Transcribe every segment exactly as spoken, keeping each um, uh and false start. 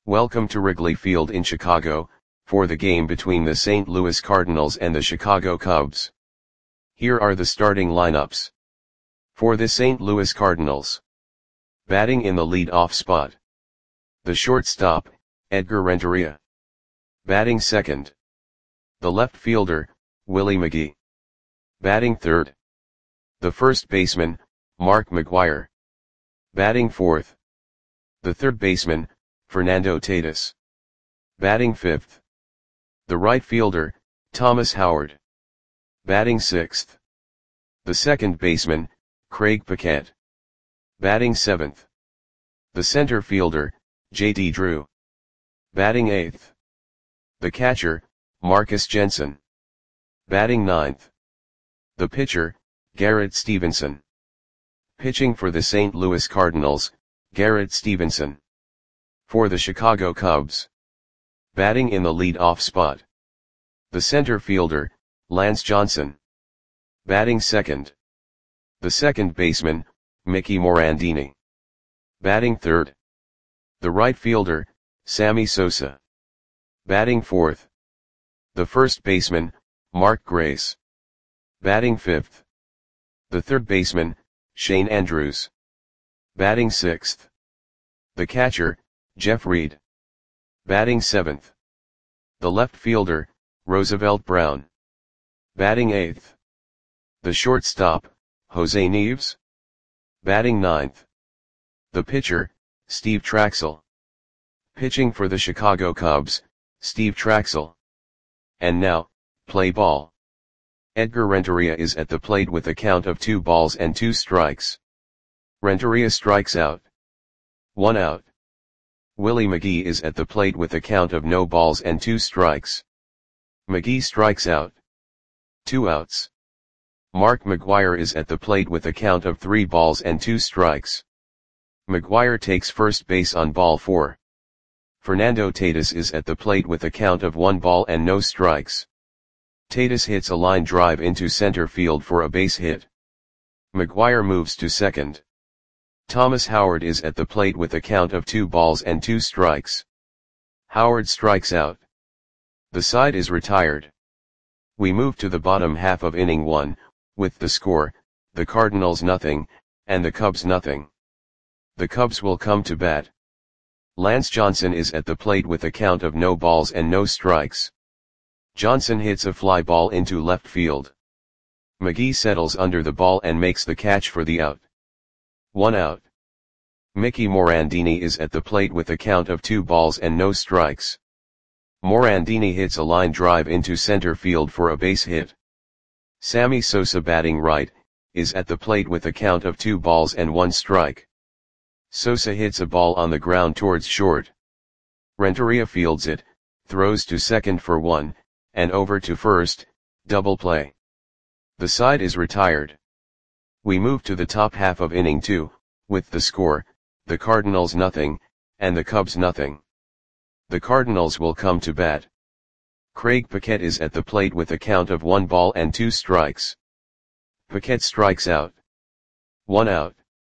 Welcome to Wrigley Field in Chicago, for the game between the Saint Louis Cardinals and the Chicago Cubs. Here are the starting lineups. For the Saint Louis Cardinals. Batting in the lead-off spot. The shortstop, Edgar Renteria. Batting second. The left fielder, Willie McGee. Batting third. The first baseman, Mark McGwire. Batting fourth. The third baseman, Fernando Tatis. Batting fifth. The right fielder, Thomas Howard. Batting sixth. The second baseman, Craig Paquette. Batting seventh. The center fielder, J D Drew. Batting eighth. The catcher, Marcus Jensen. Batting ninth. The pitcher, Garrett Stevenson. Pitching for the Saint Louis Cardinals, Garrett Stevenson. For the Chicago Cubs. Batting in the lead-off spot. The center fielder, Lance Johnson. Batting second. The second baseman, Mickey Morandini. Batting third. The right fielder, Sammy Sosa. Batting fourth. The first baseman, Mark Grace. Batting fifth. The third baseman, Shane Andrews. Batting sixth. The catcher, Jeff Reed. Batting seventh. The left fielder, Roosevelt Brown. Batting eighth. The shortstop, Jose Neves. Batting ninth. The pitcher, Steve Traxel. Pitching for the Chicago Cubs, Steve Traxel. And now, play ball. Edgar Renteria is at the plate with a count of two balls and two strikes. Renteria strikes out. One out. Willie McGee is at the plate with a count of no balls and two strikes. McGee strikes out. Two outs. Mark McGwire is at the plate with a count of three balls and two strikes. McGwire takes first base on ball four. Fernando Tatis is at the plate with a count of one ball and no strikes. Tatis hits a line drive into center field for a base hit. McGwire moves to second. Thomas Howard is at the plate with a count of two balls and two strikes. Howard strikes out. The side is retired. We move to the bottom half of inning one, with the score, the Cardinals nothing, and the Cubs nothing. The Cubs will come to bat. Lance Johnson is at the plate with a count of no balls and no strikes. Johnson hits a fly ball into left field. McGee settles under the ball and makes the catch for the out. One out. Mickey Morandini is at the plate with a count of two balls and no strikes. Morandini hits a line drive into center field for a base hit. Sammy Sosa, batting right, is at the plate with a count of two balls and one strike. Sosa hits a ball on the ground towards short. Renteria fields it, throws to second for one, and over to first, double play. The side is retired. We move to the top half of inning two, with the score, the Cardinals nothing, and the Cubs nothing. The Cardinals will come to bat. Craig Paquette is at the plate with a count of one ball and two strikes. Paquette strikes out. One out.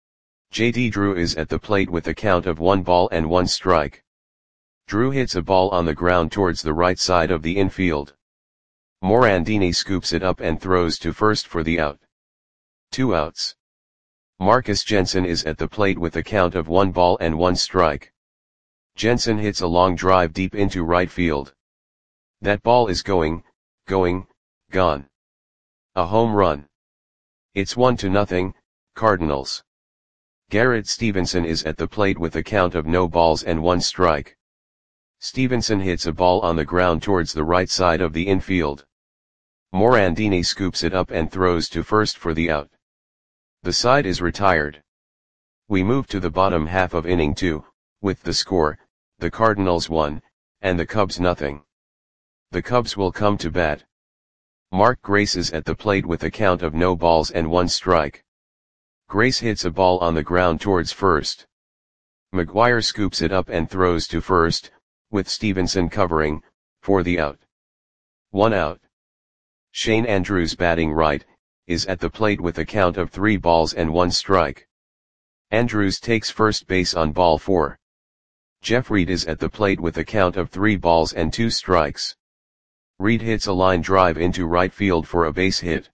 J D Drew is at the plate with a count of one ball and one strike. Drew hits a ball on the ground towards the right side of the infield. Morandini scoops it up and throws to first for the out. Two outs. Marcus Jensen is at the plate with a count of one ball and one strike. Jensen hits a long drive deep into right field. That ball is going, going, gone. A home run. It's one to nothing, Cardinals. Garrett Stevenson is at the plate with a count of no balls and one strike. Stevenson hits a ball on the ground towards the right side of the infield. Morandini scoops it up and throws to first for the out. The side is retired. We move to the bottom half of inning two, with the score, the Cardinals one, and the Cubs nothing. The Cubs will come to bat. Mark Grace is at the plate with a count of no balls and one strike. Grace hits a ball on the ground towards first. McGwire scoops it up and throws to first, with Stevenson covering, for the out. One out. Shane Andrews, batting right, is at the plate with a count of three balls and one strike. Andrews takes first base on ball four. Jeff Reed is at the plate with a count of three balls and two strikes. Reed hits a line drive into right field for a base hit.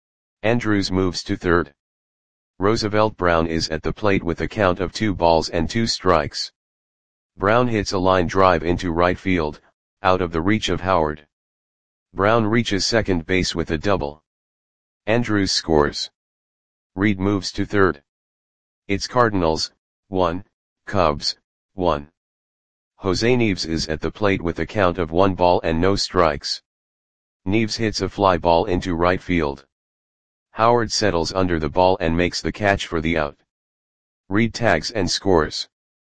Andrews moves to third. Roosevelt Brown is at the plate with a count of two balls and two strikes. Brown hits a line drive into right field, out of the reach of Howard. Brown reaches second base with a double. Andrews scores. Reed moves to third. It's Cardinals, one, Cubs, one. Jose Nieves is at the plate with a count of one ball and no strikes. Nieves hits a fly ball into right field. Howard settles under the ball and makes the catch for the out. Reed tags and scores.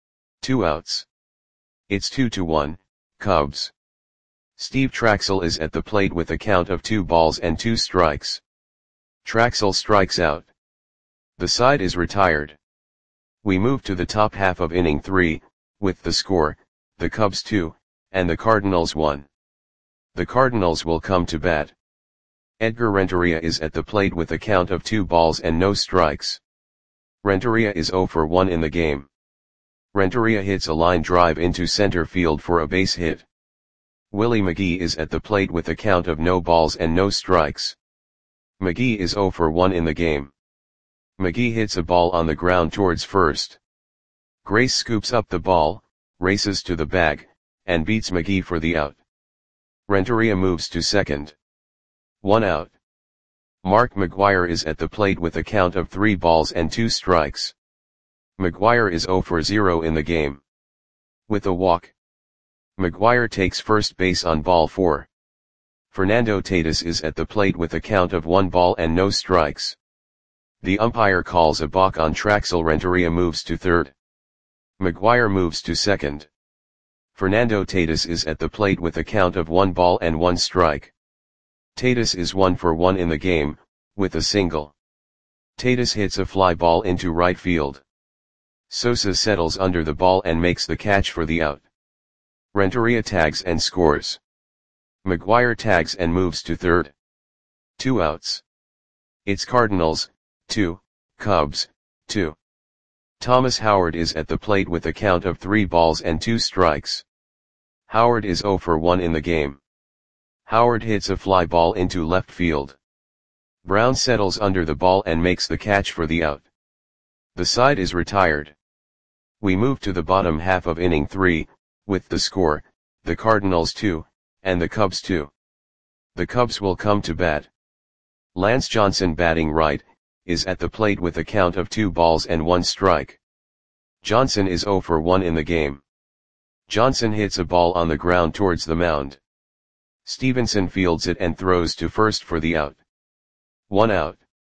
Two outs. It's two to one, Cubs. Steve Traxel is at the plate with a count of two balls and two strikes. Traxel strikes out. The side is retired. We move to the top half of inning three, with the score, the Cubs two, and the Cardinals one. The Cardinals will come to bat. Edgar Renteria is at the plate with a count of two balls and no strikes. Renteria is zero for one in the game. Renteria hits a line drive into center field for a base hit. Willie McGee is at the plate with a count of no balls and no strikes. McGee is zero for one in the game. McGee hits a ball on the ground towards first. Grace scoops up the ball, races to the bag, and beats McGee for the out. Renteria moves to second. One out. Mark McGwire is at the plate with a count of three balls and two strikes. McGwire is zero for zero in the game. With a walk. McGwire takes first base on ball four. Fernando Tatis is at the plate with a count of one ball and no strikes. The umpire calls a balk on Traxel. Renteria moves to third. McGwire moves to second. Fernando Tatis is at the plate with a count of one ball and one strike. Tatis is one for one in the game, with a single. Tatis hits a fly ball into right field. Sosa settles under the ball and makes the catch for the out. Renteria tags and scores. McGwire tags and moves to third. Two outs. It's Cardinals, two, Cubs, two. Thomas Howard is at the plate with a count of three balls and two strikes. Howard is zero for one in the game. Howard hits a fly ball into left field. Brown settles under the ball and makes the catch for the out. The side is retired. We move to the bottom half of inning three, with the score, the Cardinals two, and the Cubs two. The Cubs will come to bat. Lance Johnson, batting right, is at the plate with a count of two balls and one strike. Johnson is zero for one in the game. Johnson hits a ball on the ground towards the mound. Stevenson fields it and throws to first for the out. One out.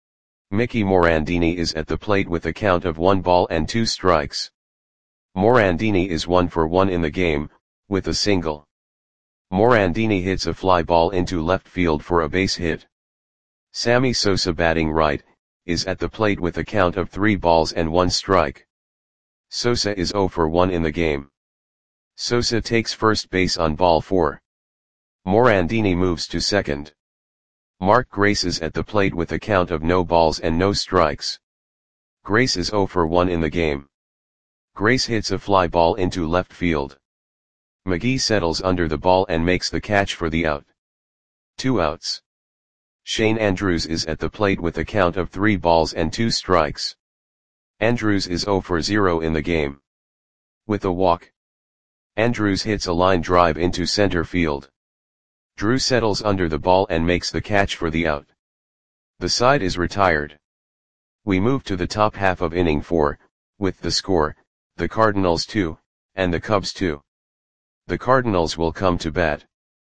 Mickey Morandini is at the plate with a count of one ball and two strikes. Morandini is one for one in the game, with a single. Morandini hits a fly ball into left field for a base hit. Sammy Sosa, batting right, is at the plate with a count of three balls and one strike. Sosa is zero for one in the game. Sosa takes first base on ball four. Morandini moves to second. Mark Grace is at the plate with a count of no balls and no strikes. Grace is zero for one in the game. Grace hits a fly ball into left field. McGee settles under the ball and makes the catch for the out. Two outs. Shane Andrews is at the plate with a count of three balls and two strikes. Andrews is zero for zero in the game. With a walk. Andrews hits a line drive into center field. Drew settles under the ball and makes the catch for the out. The side is retired. We move to the top half of inning four, with the score, the Cardinals two, and the Cubs two. The Cardinals will come to bat.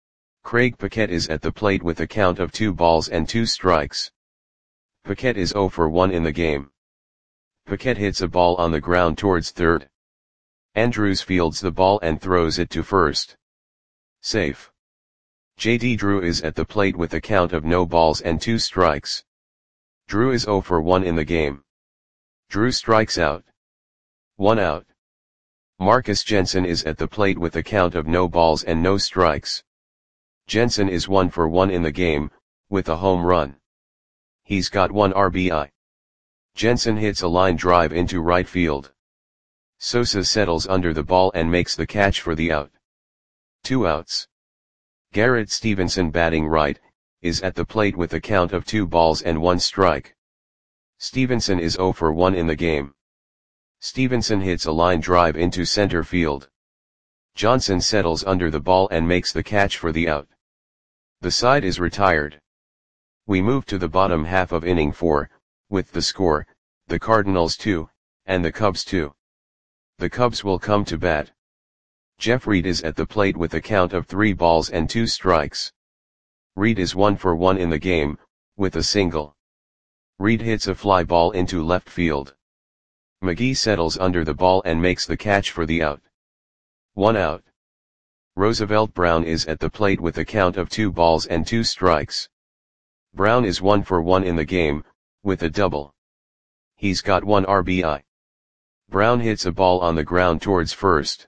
Craig Paquette is at the plate with a count of two balls and two strikes. Paquette is zero for one in the game. Paquette hits a ball on the ground towards third. Andrews fields the ball and throws it to first. Safe. J D Drew is at the plate with a count of no balls and two strikes. Drew is zero for one in the game. Drew strikes out. One out. Marcus Jensen is at the plate with a count of no balls and no strikes. Jensen is one for one in the game, with a home run. He's got one R B I. Jensen hits a line drive into right field. Sosa settles under the ball and makes the catch for the out. Two outs. Garrett Stevenson, batting right, is at the plate with a count of two balls and one strike. Stevenson is zero for one in the game. Stevenson hits a line drive into center field. Johnson settles under the ball and makes the catch for the out. The side is retired. We move to the bottom half of inning four, with the score, the Cardinals two, and the Cubs two. The Cubs will come to bat. Jeff Reed is at the plate with a count of three balls and two strikes. Reed is one for one in the game, with a single. Reed hits a fly ball into left field. McGee settles under the ball and makes the catch for the out. One out. Roosevelt Brown is at the plate with a count of two balls and two strikes. Brown is one for one in the game, with a double. He's got one R B I. Brown hits a ball on the ground towards first.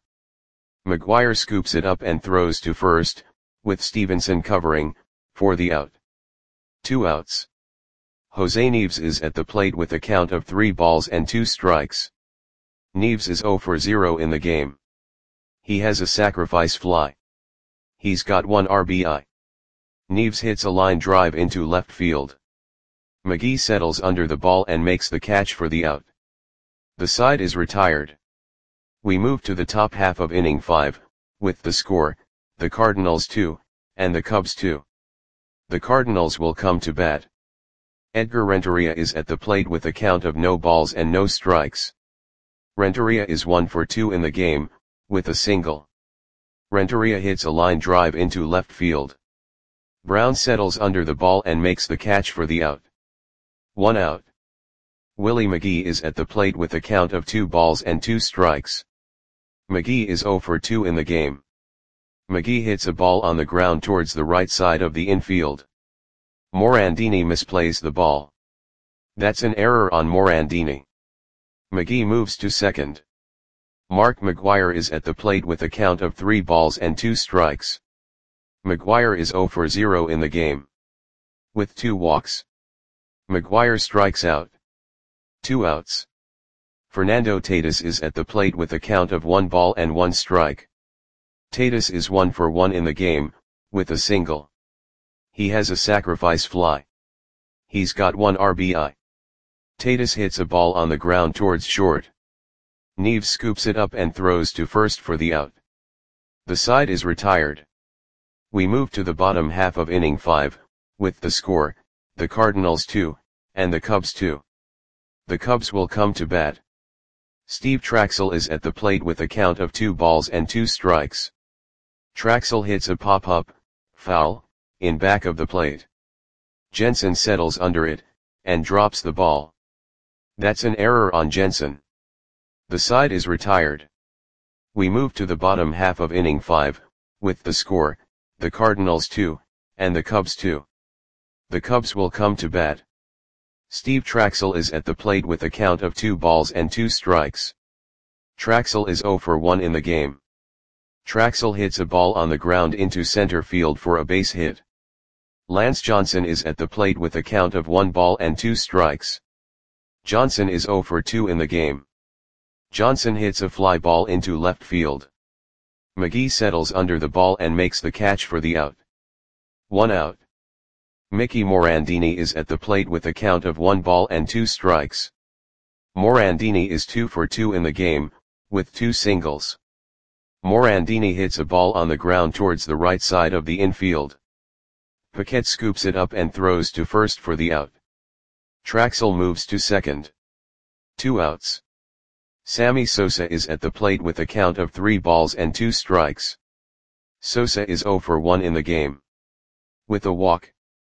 McGuire scoops it up and throws to first, with Stevenson covering, for the out. Two outs. Jose Neves is at the plate with a count of three balls and two strikes. Neves is zero for zero in the game. He has a sacrifice fly. He's got one R B I. Neves hits a line drive into left field. McGee settles under the ball and makes the catch for the out. The side is retired. We move to the top half of inning five, with the score, the Cardinals two, and the Cubs two. The Cardinals will come to bat. Edgar Renteria is at the plate with a count of no balls and no strikes. Renteria is one for two in the game, with a single. Renteria hits a line drive into left field. Brown settles under the ball and makes the catch for the out. One out. Willie McGee is at the plate with a count of two balls and two strikes. McGee is zero for two in the game. McGee hits a ball on the ground towards the right side of the infield. Morandini misplays the ball. That's an error on Morandini. McGee moves to second. Mark McGuire is at the plate with a count of three balls and two strikes. McGuire is zero for zero in the game. With two walks. McGuire strikes out. Two outs. Fernando Tatis is at the plate with a count of one ball and one strike. Tatis is one for one in the game, with a single. He has a sacrifice fly. He's got one R B I. Tatis hits a ball on the ground towards short. Neves scoops it up and throws to first for the out. The side is retired. We move to the bottom half of inning five, with the score, the Cardinals two, and the Cubs two. The Cubs will come to bat. Steve Traxel is at the plate with a count of two balls and two strikes. Traxel hits a pop-up, foul, in back of the plate. Jensen settles under it, and drops the ball. That's an error on Jensen. The side is retired. We move to the bottom half of inning five, with the score, the Cardinals two, and the Cubs two. The Cubs will come to bat. Steve Traxel is at the plate with a count of two balls and two strikes. Traxel is zero for one in the game. Traxel hits a ball on the ground into center field for a base hit. Lance Johnson is at the plate with a count of one ball and two strikes. Johnson is zero for two in the game. Johnson hits a fly ball into left field. McGee settles under the ball and makes the catch for the out. One out. Mickey Morandini is at the plate with a count of one ball and two strikes. Morandini is two for two in the game, with two singles. Morandini hits a ball on the ground towards the right side of the infield. Paquette scoops it up and throws to first for the out. Traxel moves to second. Two outs. Sammy Sosa is at the plate with a count of three balls and two strikes. Sosa is zero for one in the game. With a walk.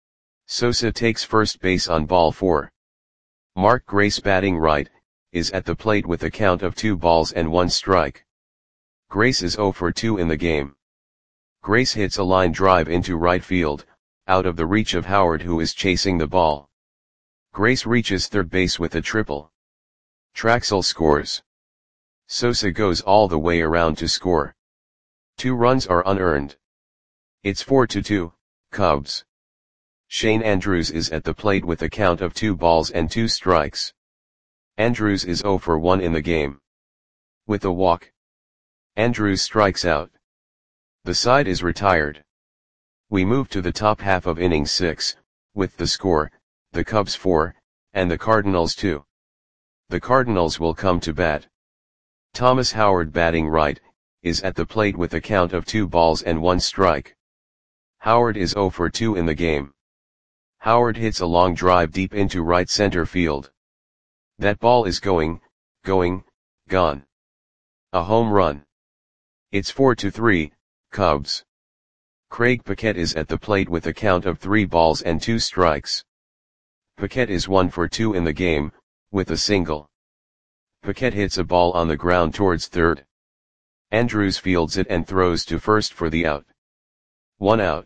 Sosa takes first base on ball four. Mark Grace, batting right, is at the plate with a count of two balls and one strike. Grace is zero for two in the game. Grace hits a line drive into right field, out of the reach of Howard, who is chasing the ball. Grace reaches third base with a triple. Traxel scores. Sosa goes all the way around to score. Two runs are unearned. It's four to two, Cubs. Shane Andrews is at the plate with a count of two balls and two strikes. Andrews is zero for one in the game. With a walk, Andrews strikes out. The side is retired. We move to the top half of inning six, with the score, the Cubs four, and the Cardinals two. The Cardinals will come to bat. Thomas Howard, batting right, is at the plate with a count of two balls and one strike. Howard is oh for two in the game. Howard hits a long drive deep into right center field. That ball is going, going, gone. A home run. It's four to three, Cubs. Craig Paquette is at the plate with a count of three balls and two strikes. Paquette is one for two in the game, with a single. Paquette hits a ball on the ground towards third. Andrews fields it and throws to first for the out. One out.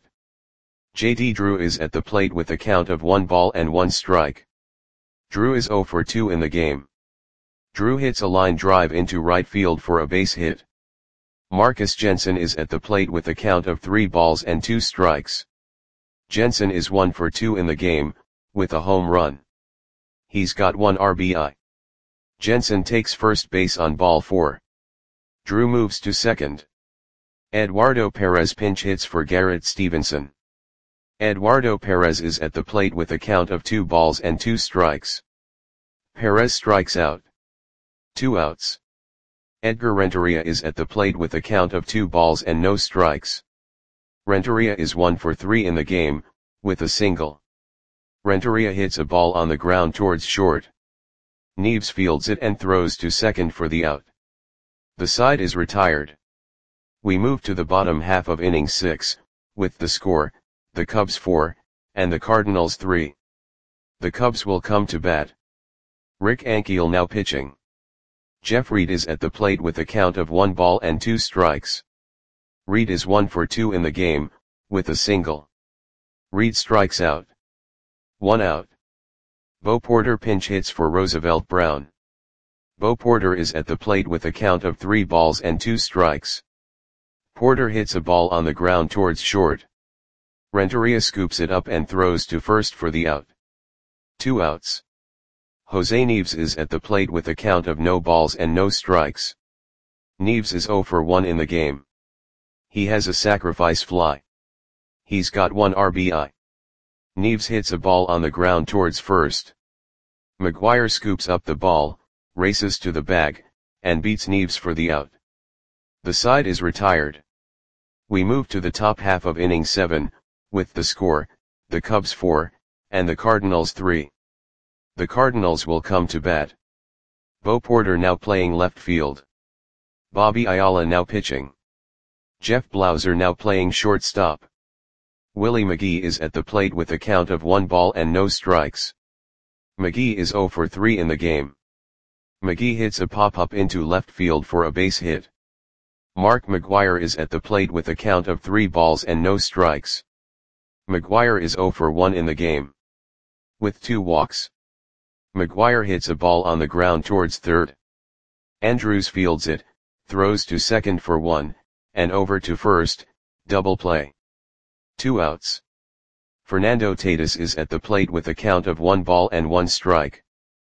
J D Drew is at the plate with a count of one ball and one strike. Drew is oh for two in the game. Drew hits a line drive into right field for a base hit. Marcus Jensen is at the plate with a count of three balls and two strikes. Jensen is one for two in the game, with a home run. He's got one R B I. Jensen takes first base on ball four. Drew moves to second. Eduardo Perez pinch hits for Garrett Stevenson. Eduardo Perez is at the plate with a count of two balls and two strikes. Perez strikes out. Two outs. Edgar Renteria is at the plate with a count of two balls and no strikes. Renteria is one for three in the game, with a single. Renteria hits a ball on the ground towards short. Neves fields it and throws to second for the out. The side is retired. We move to the bottom half of inning six, with the score, the Cubs four, and the Cardinals three. The Cubs will come to bat. Rick Ankiel now pitching. Jeff Reed is at the plate with a count of one ball and two strikes. Reed is one for two in the game, with a single. Reed strikes out. One out. Bo Porter pinch hits for Roosevelt Brown. Bo Porter is at the plate with a count of three balls and two strikes. Porter hits a ball on the ground towards short. Renteria scoops it up and throws to first for the out. Two outs. Jose Neves is at the plate with a count of no balls and no strikes. Neves is oh for one in the game. He has a sacrifice fly. He's got one R B I. Neves hits a ball on the ground towards first. McGuire scoops up the ball, races to the bag, and beats Neves for the out. The side is retired. We move to the top half of inning seven, with the score, the Cubs four, and the Cardinals three. The Cardinals will come to bat. Bo Porter now playing left field. Bobby Ayala now pitching. Jeff Blauser now playing shortstop. Willie McGee is at the plate with a count of one ball and no strikes. McGee is oh for three in the game. McGee hits a pop-up into left field for a base hit. Mark McGuire is at the plate with a count of three balls and no strikes. McGuire is oh for one in the game. With two walks. McGuire hits a ball on the ground towards third. Andrews fields it, throws to second for one, and over to first, double play. Two outs. Fernando Tatis is at the plate with a count of one ball and one strike.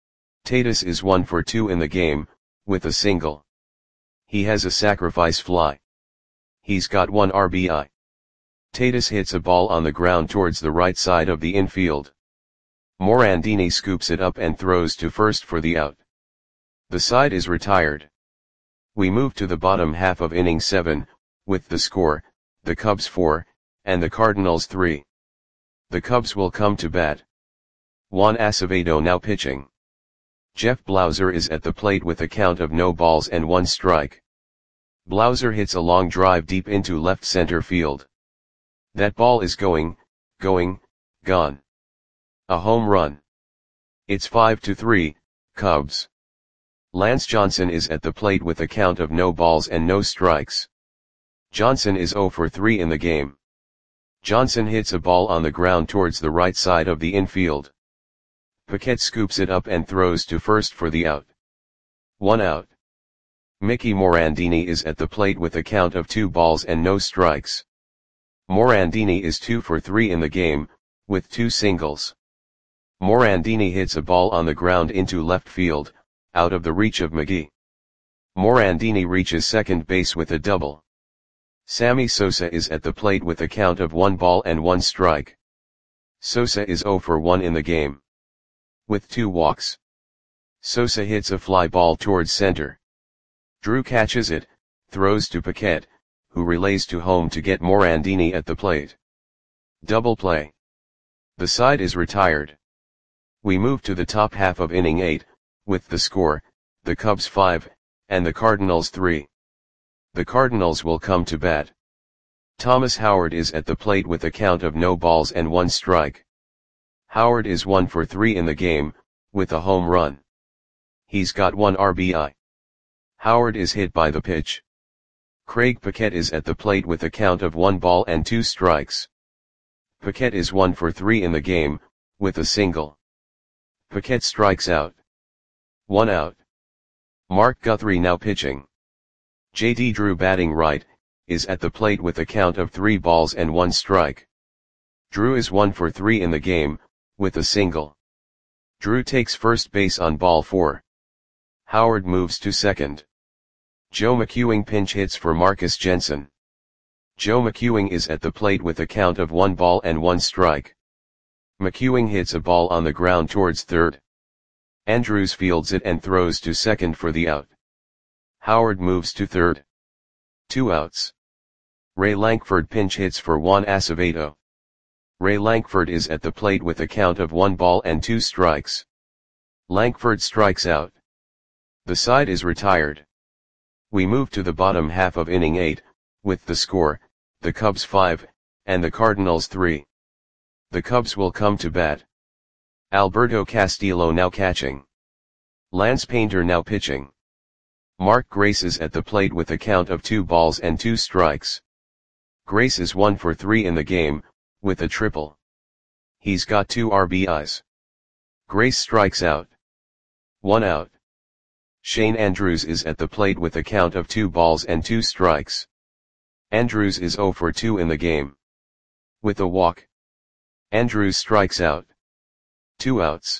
Tatis is one for two in the game, with a single. He has a sacrifice fly. He's got one R B I. Tatis hits a ball on the ground towards the right side of the infield. Morandini scoops it up and throws to first for the out. The side is retired. We move to the bottom half of inning seven, with the score, the Cubs four, and the Cardinals three. The Cubs will come to bat. Juan Acevedo now pitching. Jeff Blauser is at the plate with a count of no balls and one strike. Blauser hits a long drive deep into left center field. That ball is going, going, gone. A home run. It's five to three, Cubs. Lance Johnson is at the plate with a count of no balls and no strikes. Johnson is oh for three in the game. Johnson hits a ball on the ground towards the right side of the infield. Paquette scoops it up and throws to first for the out. One out. Mickey Morandini is at the plate with a count of two balls and no strikes. Morandini is two for three in the game, with two singles. Morandini hits a ball on the ground into left field, out of the reach of McGee. Morandini reaches second base with a double. Sammy Sosa is at the plate with a count of one ball and one strike. Sosa is zero for one in the game. With two walks. Sosa hits a fly ball towards center. Drew catches it, throws to Paquette, who relays to home to get Morandini at the plate. Double play. The side is retired. We move to the top half of inning eight, with the score, the Cubs five, and the Cardinals three. The Cardinals will come to bat. Thomas Howard is at the plate with a count of no balls and one strike. Howard is one for three in the game, with a home run. He's got one R B I. Howard is hit by the pitch. Craig Paquette is at the plate with a count of one ball and two strikes. Paquette is one for three in the game, with a single. Paquette strikes out. One out. Mark Guthrie now pitching. J D Drew batting right, is at the plate with a count of three balls and one strike. Drew is one for three in the game, with a single. Drew takes first base on ball four. Howard moves to second. Joe McEwing pinch hits for Marcus Jensen. Joe McEwing is at the plate with a count of one ball and one strike. McEwing hits a ball on the ground towards third. Andrews fields it and throws to second for the out. Howard moves to third. Two outs. Ray Lankford pinch hits for Juan Acevedo. Ray Lankford is at the plate with a count of one ball and two strikes. Lankford strikes out. The side is retired. We move to the bottom half of inning eight, with the score, the Cubs five, and the Cardinals three. The Cubs will come to bat. Alberto Castillo now catching. Lance Painter now pitching. Mark Grace is at the plate with a count of two balls and two strikes. Grace is one for three in the game, with a triple. He's got two R B Is. Grace strikes out. One out. Shane Andrews is at the plate with a count of two balls and two strikes. Andrews is zero for two in the game. With a walk. Andrews strikes out. Two outs.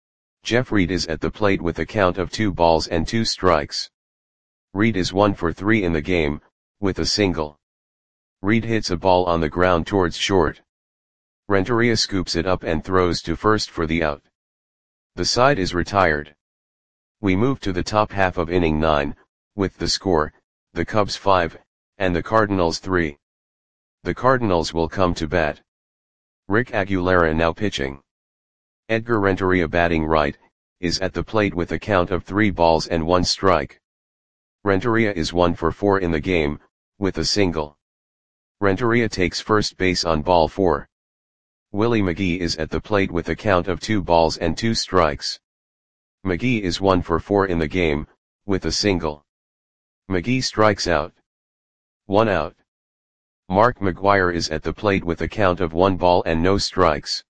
Jeff Reed is at the plate with a count of two balls and two strikes. Reed is one for three in the game, with a single. Reed hits a ball on the ground towards short. Renteria scoops it up and throws to first for the out. The side is retired. We move to the top half of inning nine, with the score, the Cubs five, and the Cardinals three. The Cardinals will come to bat. Rick Aguilera now pitching. Edgar Renteria batting right, is at the plate with a count of three balls and one strike. Renteria is one for four in the game, with a single. Renteria takes first base on ball four. Willie McGee is at the plate with a count of two balls and two strikes. McGee is one for four in the game, with a single. McGee strikes out. One out. Mark McGwire is at the plate with a count of one ball and no strikes.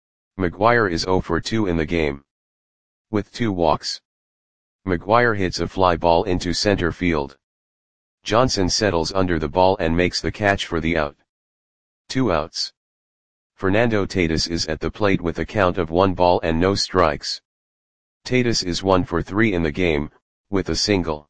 McGwire is zero for two in the game. With two walks. McGwire hits a fly ball into center field. Johnson settles under the ball and makes the catch for the out. Two outs. Fernando Tatis is at the plate with a count of one ball and no strikes. Tatis is one for three in the game, with a single.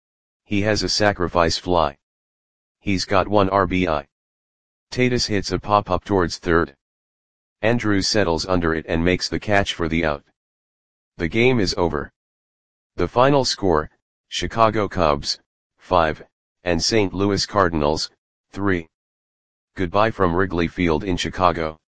He has a sacrifice fly. He's got one R B I. Tatis hits a pop-up towards third. Andrews settles under it and makes the catch for the out. The game is over. The final score, Chicago Cubs, five, and Saint Louis Cardinals, three. Goodbye from Wrigley Field in Chicago.